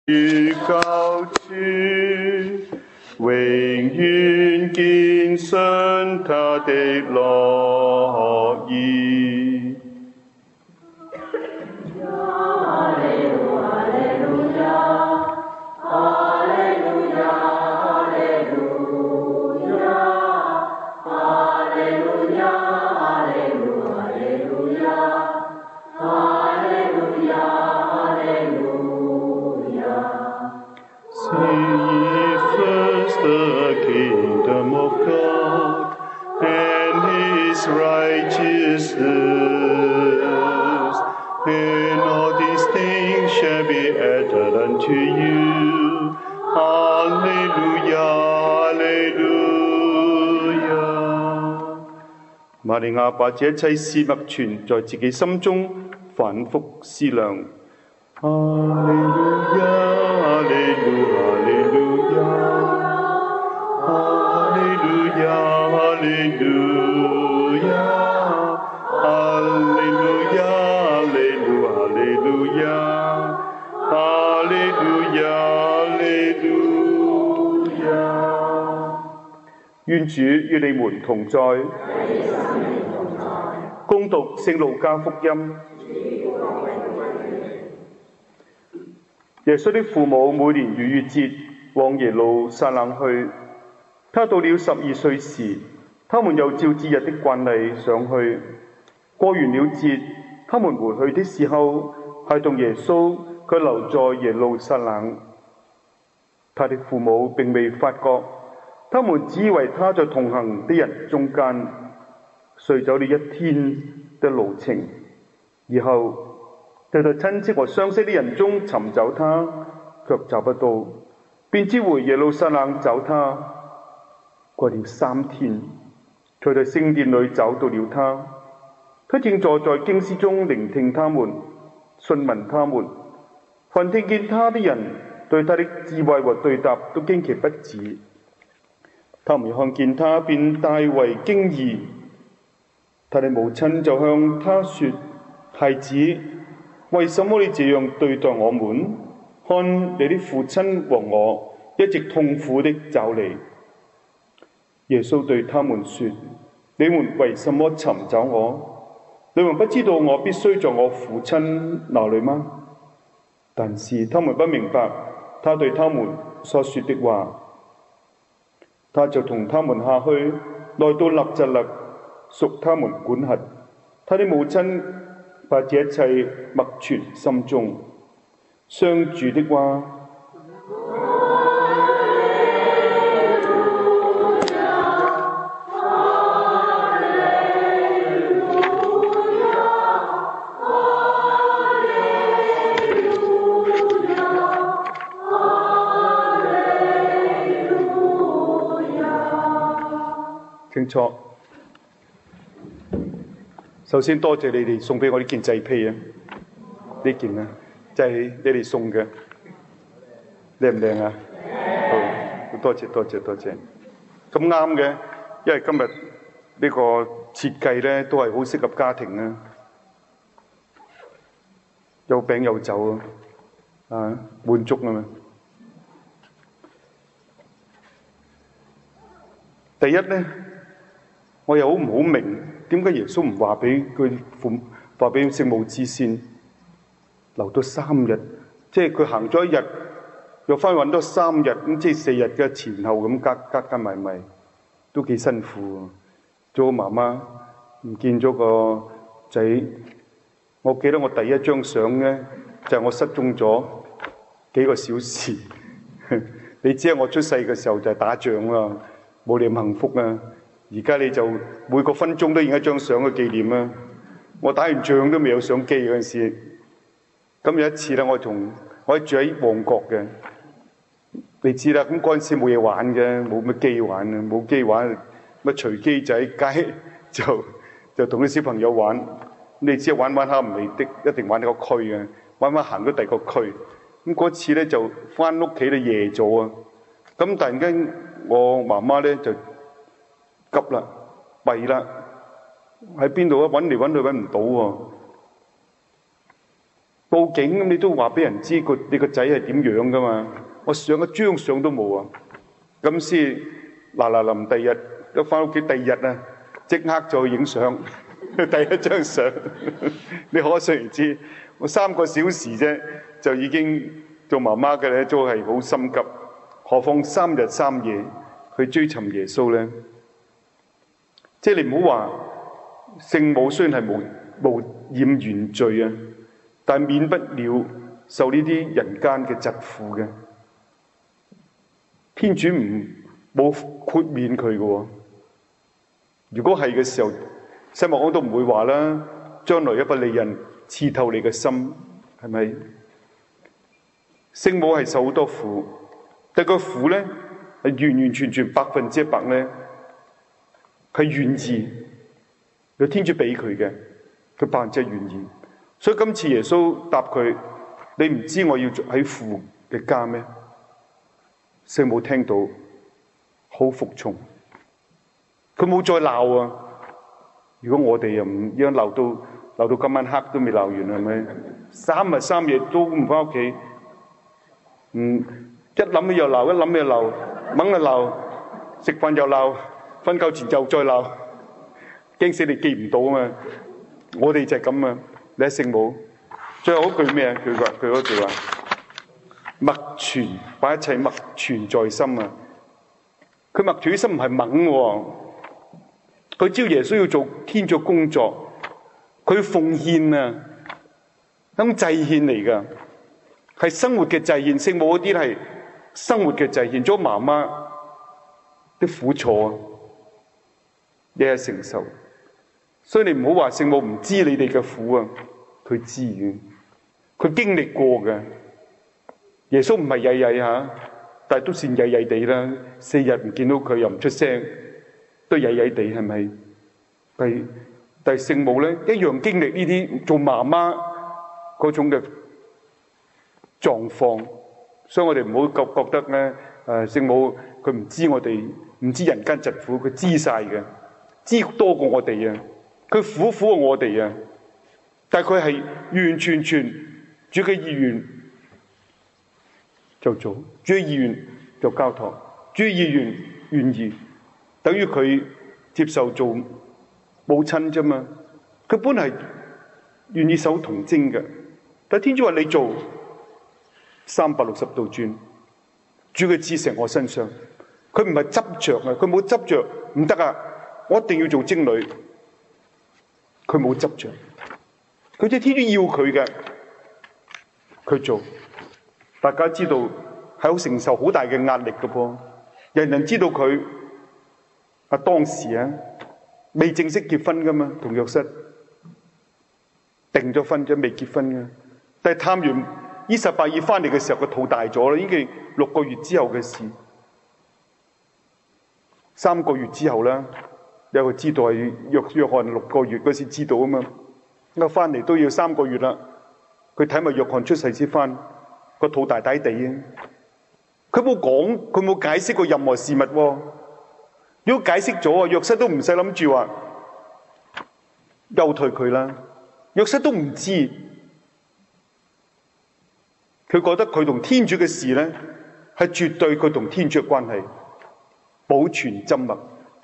高處，永遠見信他的樂意。And all these things shall be added unto you. Hallelujah, Hallelujah。 瑪利亞把這一切事默存在自己心中，反覆思量。Hallelujah, Hallelujah, Hallelujah, Hallelujah。 願主與你們同在。恭讀聖路加福音。耶穌的父母每年逾越節往耶路撒冷去。他到了12歲時，他們又照節日的慣例上去。過完了節，他們回去的時候，孩童耶穌卻留在耶路撒冷。他的父母並未發覺，他們只以為他在同行的人中間，遂走了一天的路程。以後就在親戚和相識的人中尋找他，卻找不到，便知回耶路撒冷找他。過了3天，才在聖殿裏找到了他。他正坐在經師中聆聽他們，詢問他們。凡聽見他的人對他的智慧和對答都驚奇不止。他們看見他，便大為驚異。他的母親就向他說：孩子，為什麼你這樣對待我們？看你的父親和我一直痛苦的找你。耶穌對他們說：你們為什麼尋找我？你們不知道我必須在我父親那裡嗎？但是他們不明白他對他們所說的話。他就同他們下去，來到納匝肋，屬他們管轄。他的母親把這一切默存心中。上主的話。清楚。首先多謝你哋送俾我呢件祭披啊！呢件啊，就係你哋送嘅，靚唔靚啊？好，多謝多謝多謝。咁啱嘅，因為今日呢個設計咧都係好適合家庭啊，有餅有酒啊，滿足啊嘛。第一咧。我又好唔好明點解耶穌唔話俾佢話俾聖母知先，留到3日，即係佢行咗1日，又翻去揾多3日，咁即係4日嘅前後咁加埋，都幾辛苦。做媽媽唔見咗個仔，我記得我第一張相咧就係我失蹤咗幾個小時。你知我出世嘅時候就係打仗啦，冇你咁幸福啊！而家你就每個分鐘都影一張相嘅紀念啦。我打完仗都未有相機嗰陣時，咁有一次咧，我住喺旺角嘅，你知啦。咁嗰陣時冇嘢玩嘅，冇乜機玩啊，冇機玩，乜隨機就喺街就同啲小朋友玩。你知玩下唔嚟的，一定玩呢個區嘅，玩行到第二個區。咁嗰次咧就翻屋企都夜咗啊。咁突然間我媽媽咧就急啦，弊啦，喺邊度啊？揾嚟揾去揾唔到喎。 報警咁，你都話俾人知你個仔係點樣噶嘛？我上一張相都冇啊！咁先嗱臨第二日一翻屋企，第二日啊，即刻就去影相，第一張相。你可想而知，我3個小時啫，就已經做媽媽嘅咧，都係好心急，何況3日3夜去追尋耶穌咧？即係你唔好話聖母雖然係無染原罪啊，但免不了受呢啲人間嘅疾苦嘅。天主冇豁免佢嘅喎。如果係嘅時候，西莫安都唔會話啦，將來一不利人刺透你嘅心，係咪？聖母係受好多苦，但個苦咧係完完全全100%咧係願意，有天主俾佢嘅，佢100%願意。所以今次耶穌答佢：你唔知我要喺父嘅家咩？聖母聽到好服從，佢冇再鬧啊！如果我哋又唔一樣鬧到今晚黑都未鬧完，係咪？3日3夜都唔翻屋企，一諗起又鬧，一諗起又鬧，猛就鬧，食飯又鬧，瞓覺前就再鬧，驚死你記唔到啊嘛！我哋就係咁啊！你喺聖母最後嗰句咩啊？佢嗰句話：默存，把一切默存在心啊！佢默存心唔係猛喎，佢知道耶穌要做天主工作，佢奉獻啊，咁祭獻嚟㗎，係生活嘅祭獻。聖母嗰啲係生活嘅祭獻，做媽媽啲苦楚啊，你係承受。所以你唔好話聖母唔知你哋嘅苦啊，佢知嘅，佢經歷過嘅。耶穌唔係曳曳嚇，但係都算曳曳地啦。4日唔見到佢又唔出聲，都曳曳地係咪？但係聖母咧一樣經歷呢啲做媽媽嗰種嘅狀況，所以我哋唔好覺得咧聖母佢唔知我哋，唔知人間疾苦，佢知晒嘅，知多過我哋啊！佢苦過我哋啊！但係佢係完全主嘅意願就做，主嘅意願就交託，主嘅意願願意，等於佢接受做母親啫嘛。佢本係願意守童貞嘅，但係天主話你做360度轉，主嘅知成我身上，佢唔係執着啊，佢冇執着唔得啊，我一定要做貞女，佢冇執着，佢即係天主要佢嘅，佢做。大家知道係好承受好大嘅壓力嘅噃，人人知道佢當時未正式結婚噶嘛，同約瑟定咗婚啫，未結婚嘅。但係探完伊撒伯爾翻嚟嘅時候，個肚大咗啦，已經6個月之後嘅事。3個月之後啦，有個知道係約翰6個月嗰時知道啊嘛，咁翻嚟都要3個月啦。佢睇埋約翰出世先翻。個肚大大地啊！佢冇講，佢冇解釋過任何事物喎。如果解釋咗啊，約瑟都唔使諗住話休退佢啦。約瑟都唔知，佢覺得佢同天主嘅事咧係絕對佢同天主嘅關係，保存緘默。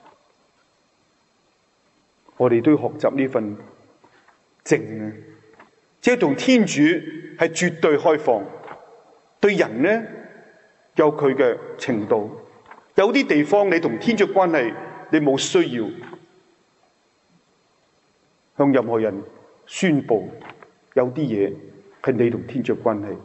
我哋都要學習呢份靜啊，即係同天主係絕對開放。對人呢，有佢嘅程度，有啲地方你同天主關係你冇需要向任何人宣布，有啲嘢係你同天主關係。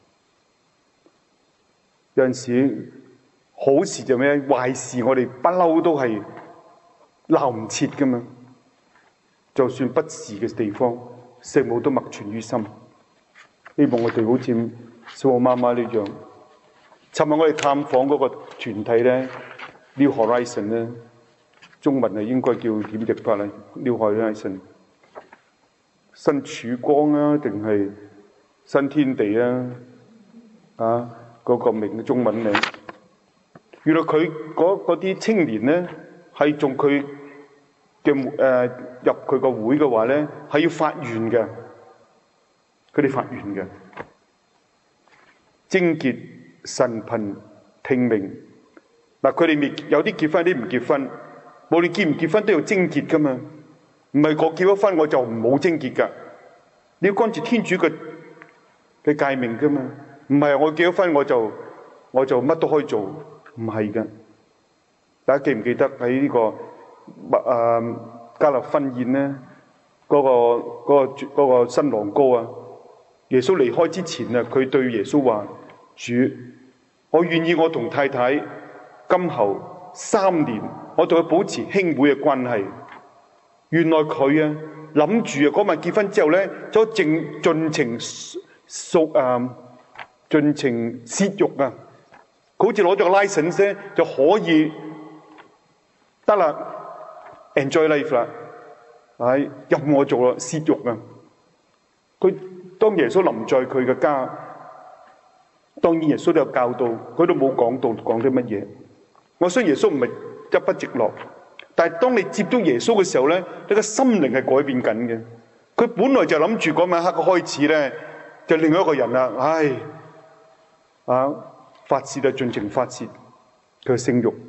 有陣時好事就咩，壞事我哋不嬲都係鬧唔切噶嘛。就算不是嘅地方，聖母都默存於心。希望我哋好似小我媽媽呢樣。尋日我哋探訪嗰個團體咧 ，New Horizon 咧，中文係應該叫點譯法咧 ？New Horizon 新曙光啊，定係新天地啊？嗰個名嘅中文名。原來佢嗰啲青年咧，係仲佢嘅入佢個會嘅話咧，係要發願嘅。 佢哋發願嘅。貞潔、神貧、聽命。嗱，佢哋有啲結婚，有啲唔結婚。無論結唔結婚都要貞潔噶嘛，唔係我結咗婚我就唔冇貞潔噶。你要按照天主嘅誡命噶嘛，唔係我結咗婚我就乜都可以做，唔係噶。大家記唔記得喺呢個加納婚宴咧？嗰個新郎哥啊，耶穌離開之前啊，佢對耶穌話：主，我願意我同太太今後3年，我同佢保持兄妹嘅關係。原來佢啊諗住啊嗰晚結婚之後咧，就盡情泄慾啊！佢好似攞咗個 license 就可以得啦 ，enjoy life 啦，任我做啦，泄慾啊！佢當耶穌臨在佢嘅家，當然耶穌都有教導，佢都冇講啲乜嘢。我相信耶穌唔係一筆直落，但係當你接觸耶穌嘅時候咧，你個心靈係改變緊嘅。佢本來就諗住嗰晚黑嘅開始咧，就另外一個人啦，發泄就盡情發泄佢嘅性慾。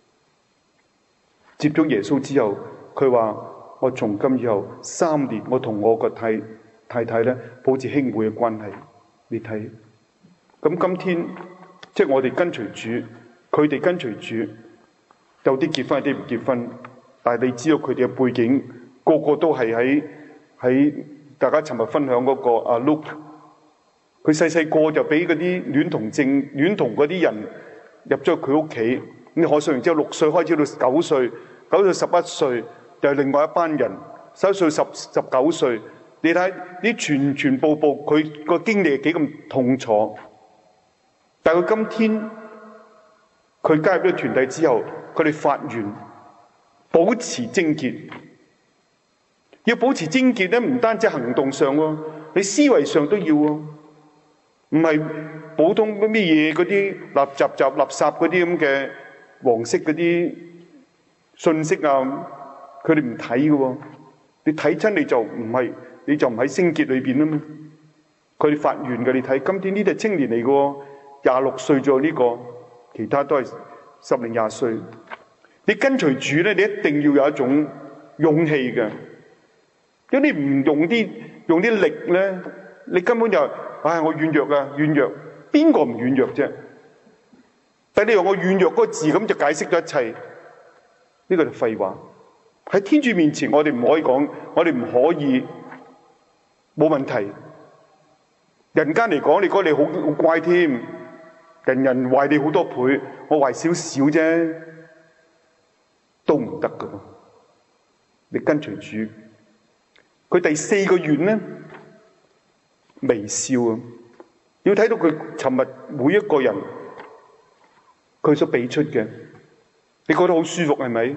接觸耶穌之後，佢話：我從今以後3年，我同我個太太咧保持兄妹嘅關係。你睇，咁今天即係我哋跟隨主，佢哋跟隨主，有啲結婚，有啲唔結婚，但係你知道佢哋嘅背景，個個都係喺大家尋日分享嗰個阿 Luke， 佢細個就俾嗰啲戀童嗰啲人入咗佢屋企。你可想而知，6歲開始到9歲，9到11歲就係另外一班人，11歲19歲。你睇啲全部佢個經歷幾咁痛楚，但係佢今天佢加入咗團體之後，佢哋發願保持貞潔。要保持貞潔咧，唔單止行動上喎，你思維上都要喎，唔係普通咩嘢嗰啲垃圾嗰啲咁嘅黃色嗰啲信息啊，佢哋唔睇嘅喎。你睇親你就唔喺聖潔裏邊啊嘛。佢哋發願嘅，你睇今天呢啲係青年嚟嘅喎，26歲咗呢個，其他都係10零20歲。你跟隨主咧，你一定要有一種勇氣嘅。如果你唔用啲力咧，你根本就我軟弱啊，軟弱，邊個唔軟弱啫？但係你用我軟弱嗰個字咁就解釋咗一切，呢個就廢話。喺天主面前，我哋唔可以講，我哋唔可以冇問題。人間嚟講，你覺得你好乖添，人壞你好多倍，我壞少少啫，都唔得噶。你跟隨主。佢第4個願咧，微笑啊！要睇到佢尋日每一個人佢所俾出嘅，你覺得好舒服係咪？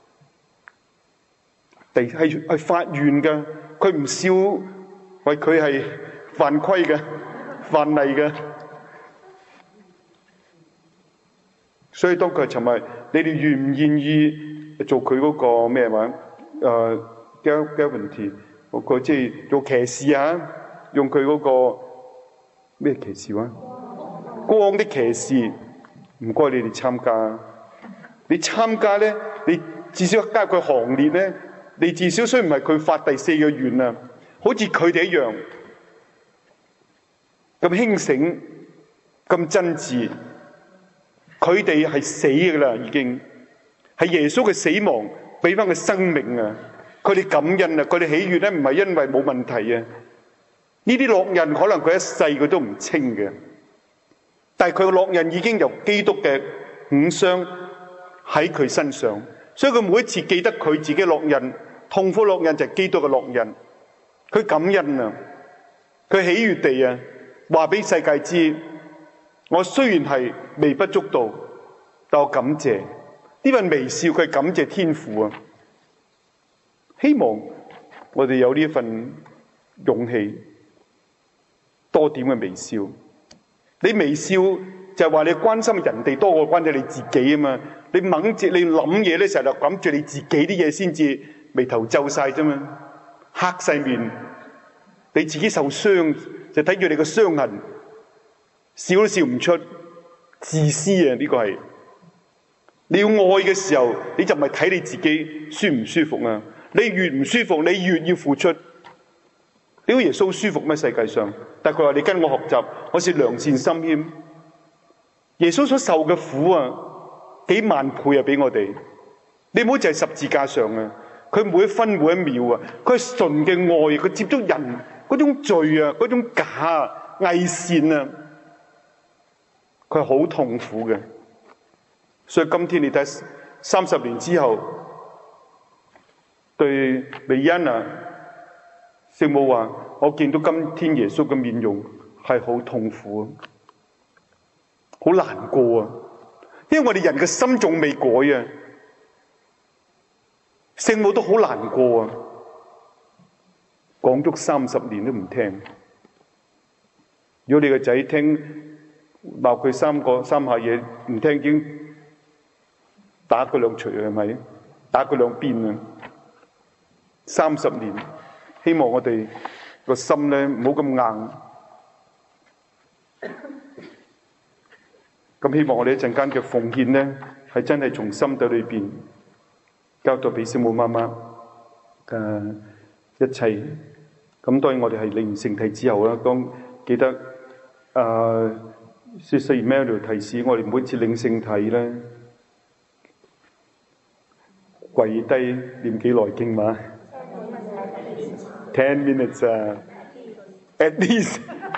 係發願嘅，佢唔笑，為佢係犯規嘅、犯例嘅。所以當佢尋日，你哋願唔願意做佢嗰個咩話？guarantee 嗰個即係做騎士啊，用佢嗰個咩騎士話？光的騎士，唔該你哋參加。你參加咧，你至少加入佢行列咧，你至少雖然唔係佢發第4個願啊，好似佢哋一樣咁輕省、咁真摯。佢哋係死㗎啦，已經係耶穌嘅死亡俾翻佢生命啊！佢哋感恩啊！佢哋喜悅咧，唔係因為冇問題啊！呢啲烙印可能佢一世佢都唔清嘅，但係佢嘅烙印已經由基督嘅5傷喺佢身上，所以佢每一次記得佢自己烙印，痛苦烙印就係基督嘅烙印。佢感恩啊！佢喜悅地啊，話俾世界知：我雖然係微不足道，但我感謝呢份微笑，佢係感謝天父啊！希望我哋有呢份勇氣，多點嘅微笑。你微笑就係話你關心人哋多過關心你自己啊嘛！你諗嘢咧，成日諗住你自己啲嘢先至眉頭皺晒啫嘛，黑晒面。 你自己受傷就睇住你個傷痕，笑都笑唔出，自私啊！呢個係你要愛嘅時候，你就唔係睇你自己舒唔舒服啊！你越唔舒服，你越要付出。你估耶穌舒服咩？世界上，但佢話你跟我學習，我是良善心謙。耶穌所受嘅苦啊，幾萬倍啊，俾我哋。你唔好淨係十字架上啊，佢每一分每一秒啊，佢係純嘅愛，佢接觸人嗰種罪啊，嗰種假啊、偽善啊，佢係好痛苦嘅。所以今天你睇30年之後，對美恩啊，聖母話：我見到今天耶穌嘅面容係好痛苦，好難過啊！因為我哋人嘅心仲未改啊，聖母都好難過啊，講足30年都唔聽。如果你個仔聽鬧佢三下嘢唔聽，已經打佢兩錘啊，係咪？打佢兩鞭啊！30年，希望我哋個心咧唔好咁硬。咁希望我哋一陣間嘅奉獻咧，係真係從心底裏邊交託俾聖母媽媽嘅一切。咁當然我哋係領完聖體之後啦，當記得Sister Emanuel提示我哋每次領聖體咧，跪低念幾耐經嘛？10 minutes 啊 ，at least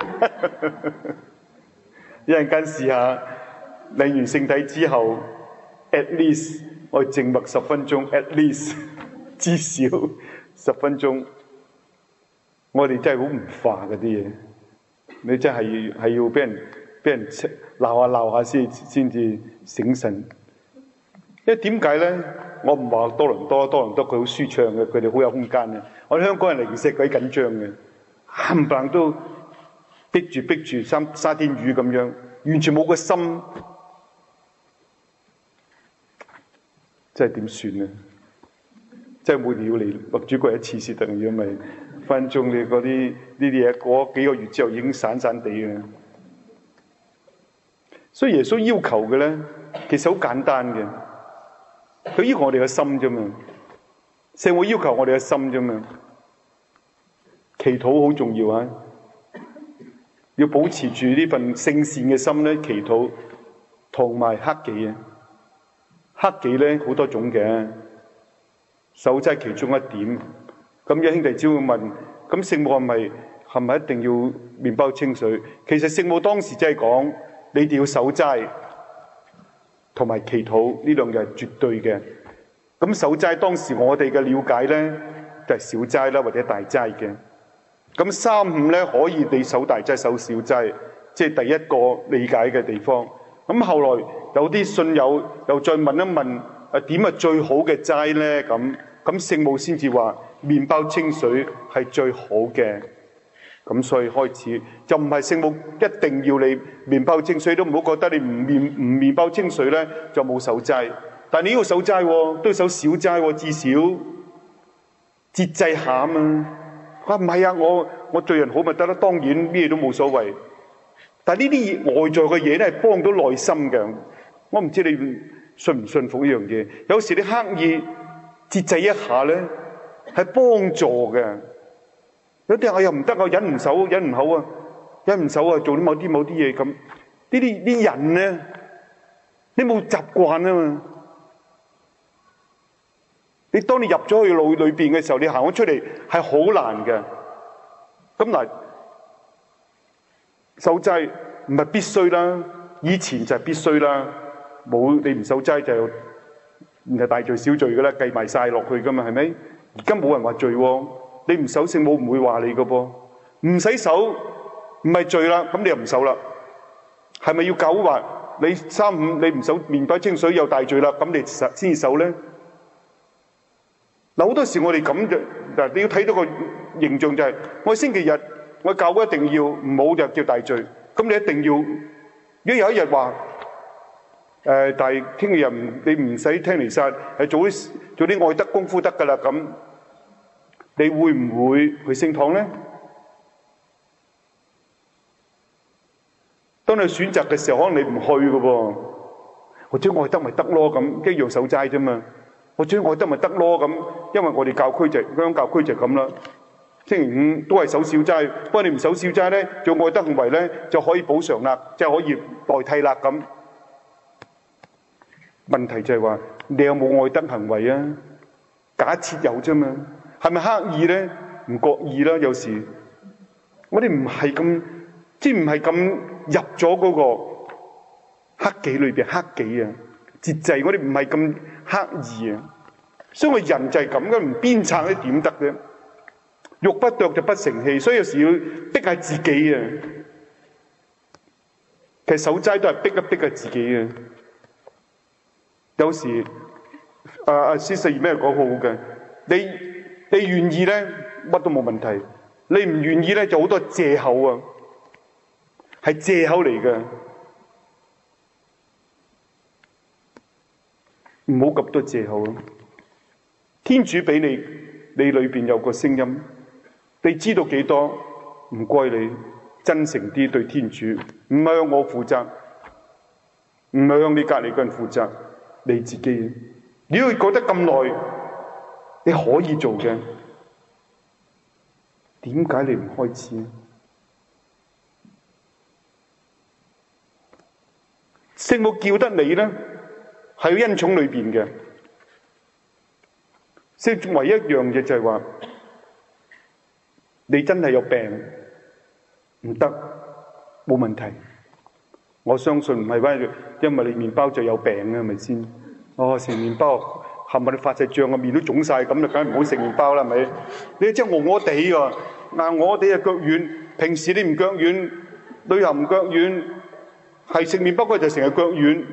一陣間試下領完聖體之後 ，at least 我哋靜默10分鐘 ，at least 至少10分鐘。我哋真係好唔化嗰啲嘢，你真係要俾人鬧下先至醒神。因為點解咧？我唔話多倫多佢好舒暢嘅，佢哋好有空間嘅。我哋香港人零舍鬼緊張嘅，冚唪唥都逼住沙甸魚咁樣，完全冇個心，真係點算啊？真係每年要嚟落主角一次先得，如果咪分鐘你嗰啲呢啲嘢過幾個月之後已經散地嘅。所以耶穌要求嘅咧，其實好簡單嘅。佢要求我哋嘅心啫嘛，聖母要求我哋嘅心啫嘛。祈禱好重要啊，要保持住呢份聖善嘅心咧。祈禱同埋克己啊，克己咧好多種嘅，守齋其中一點。咁有兄弟只會問：咁聖母係咪一定要麵包清水？其實聖母當時真係講：你哋要守齋。同埋祈禱呢兩樣係絕對嘅。咁守齋當時我哋嘅了解咧，就係小齋啦或者大齋嘅。咁3、5咧可以你守大齋守小齋，即係第一個理解嘅地方。咁後來有啲信友又再問一問：點係最好嘅齋咧？咁聖母先至話麵包清水係最好嘅。咁所以開始就唔係聖母一定要你麵包清水，都唔好覺得你唔麵包清水咧就冇守齋。但係你要守齋喎，都要守小齋喎，至少節制下啊嘛。唔係啊，我對人好咪得啦，當然咩都冇所謂。但係呢啲外在嘅嘢咧係幫到內心嘅。我唔知你信唔信服呢樣嘢。有時你刻意節制一下咧係幫助嘅。有啲又唔得啊，忍唔手啊，做啲某啲嘢咁。呢啲人咧，你冇習慣啊嘛。你當你入咗去腦裏邊嘅時候，你行咗出嚟係好難嘅。咁嗱，守齋唔係必須啦，以前就係必須啦。冇你唔守齋就唔係大罪小罪噶啦，計埋晒落去噶嘛，係咪？而家冇人話罪喎。你唔守聖母唔會話你嘅噃，唔使守唔係罪啦，咁你又唔守啦，係咪要搞話你3、5你唔守麵包清水又大罪啦？咁你先至守咧？嗱，好多時我哋咁就嗱，你要睇到個形象就係，我星期日我教會一定要唔好就叫大罪，咁你一定要，如果有一日話但係聽日你唔使聽彌撒，係做啲愛德功夫得噶啦咁。你會唔會去聖堂咧？ 當你選擇嘅時候，可能你唔去嘅噃。我只愛得咪得咯，咁一樣守齋啫嘛。我只愛得咪得咯，咁因為我哋教區香港教區就咁啦。星期五都係守小齋，不過你唔守小齋咧，做愛德行為咧就可以補償啦，即係可以代替啦咁。問題就係話你有冇愛德行為啊？假設有啫嘛，係咪刻意咧？唔覺意啦，有時我哋唔係咁，即係唔係咁入咗嗰個克己裏邊，克己啊，節制，我哋唔係咁刻意啊。所以我人就係咁嘅，唔鞭策咧點得啫？肉不啄就不成器，所以有時要逼下自己啊。其實守齋都係逼一逼下自己啊。有時施世咩講好嘅，你願意咧乜都冇問題，你唔願意咧就好多藉口啊，係藉口嚟嘅。唔好咁多藉口啊！天主俾你裏邊有個聲音，你知道幾多？唔該你真誠啲對天主，唔係向我負責，唔係向你隔離嘅人負責，你自己。如果覺得咁耐，你可以做嘅，點解你唔開始？聖母叫得你咧，係喺恩寵裏邊嘅。即係唯一一樣嘢就係話，你真係有病唔得，冇問題。我相信唔係話因為你麵包就有病啊，係咪先？哦，食麵包冚唪唥發晒脹個面都腫晒，咁就梗係唔好食麵包啦，係咪？你真係餓餓地喎，我哋啊腳軟，平時你唔腳軟，旅行唔腳軟，係食麵包嗰就成日腳軟。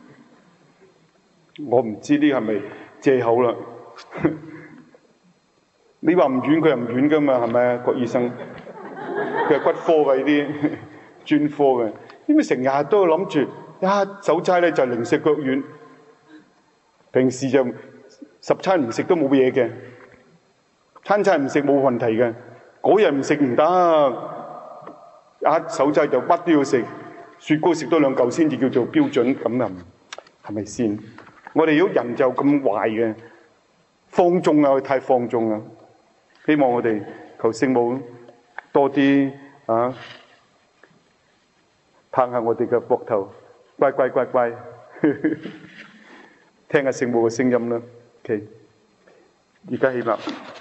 我唔知呢係咪藉口啦？你話唔軟，佢又唔軟噶嘛，係咪啊？郭醫生，佢係骨科嘅呢啲專科嘅，因為成日都諗住一守齋咧就零食腳軟，平時就10餐唔食都冇嘢嘅，餐餐唔食冇問題嘅，嗰日唔食唔得，一守齋就乜都要食，雪糕食多2嚿先至叫做標準，咁啊係咪先？我哋如果人就咁壞嘅，放縱啊，太放縱啊！希望我哋求聖母多啲拍下我哋嘅膊頭，乖乖乖乖，聽下聖母嘅聲音啦。OK，而家起立。